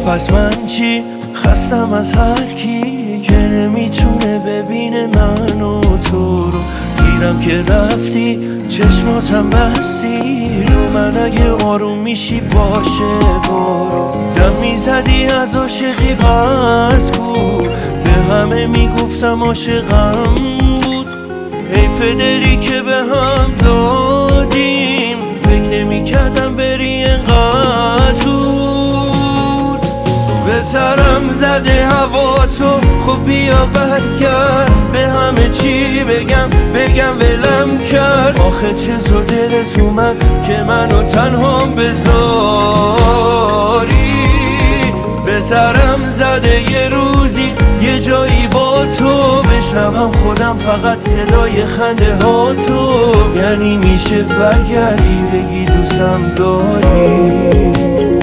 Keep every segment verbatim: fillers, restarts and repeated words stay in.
پس من چی؟ خستم از هر کی که نمیتونه ببینه من و تو رو. گیرم که رفتی چشماتم بستی رو من، اگه آروم میشی باشه برو. دم میزدی از عاشقی پس کو، به همه میگفتم عاشقم بود. حیف دلی که به هم دادیم، فکر نمیکردم بری انقدر زود. به سرم زده هوا تو، خب بیا برگرد. به همه چی بگم بگم ولم کرد. آخه چطور دلت اومد که منو تنها بذاری؟ به سرم زده یه روزی یه جایی با تو بشنوم خودم فقط صدای خنده ها تو. یعنی میشه برگردی بگی دوستم داری؟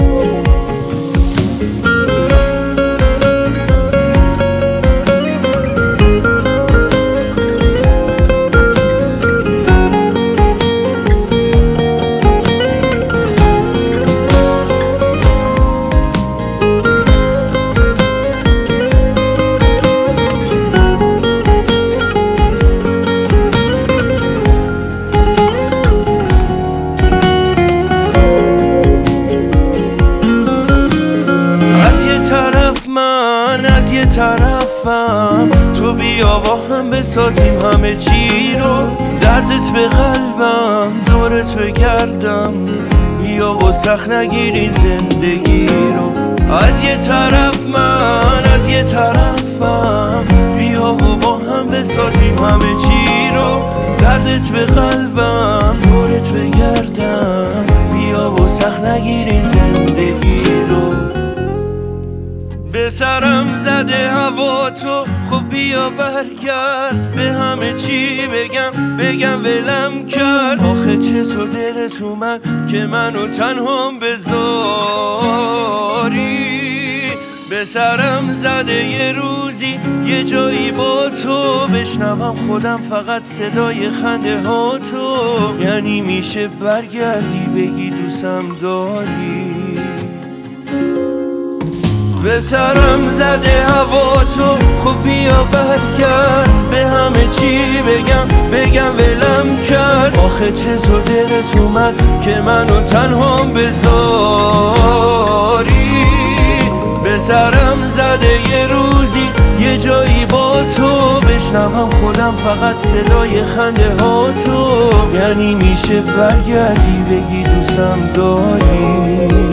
از یه طرفم تو، بیا با هم بسازیم همه چی رو. دردت به قلبم دورت بگردم، بیا و سخت نگیرین زندگی رو. از یه طرف من از یه طرفم، بیا و با هم بسازیم همه چی رو. دردت به قلبم دورت بگردم، بیا و سخت نگیرین زندگی رو. به سرم زده هوا تو، خب بیا برگرد. به همه چی بگم بگم ولم کرد. آخه چطور دلت اومد که منو تنها بذاری؟ به سرم زده یه روزی یه جایی با تو بشنوم خودم فقط صدای خنده ها تو. یعنی میشه برگردی بگی دوستم داری؟ به سرم زده هوا تو، خب بیا برگرد. به همه چی بگم بگم ولم کرد. آخه چطور دلت اومد که منو تنها بذاری؟ به سرم زده یه روزی یه جایی با تو بشنوم خودم فقط صدای خنده ها تو. یعنی میشه برگردی بگی دوستم داری؟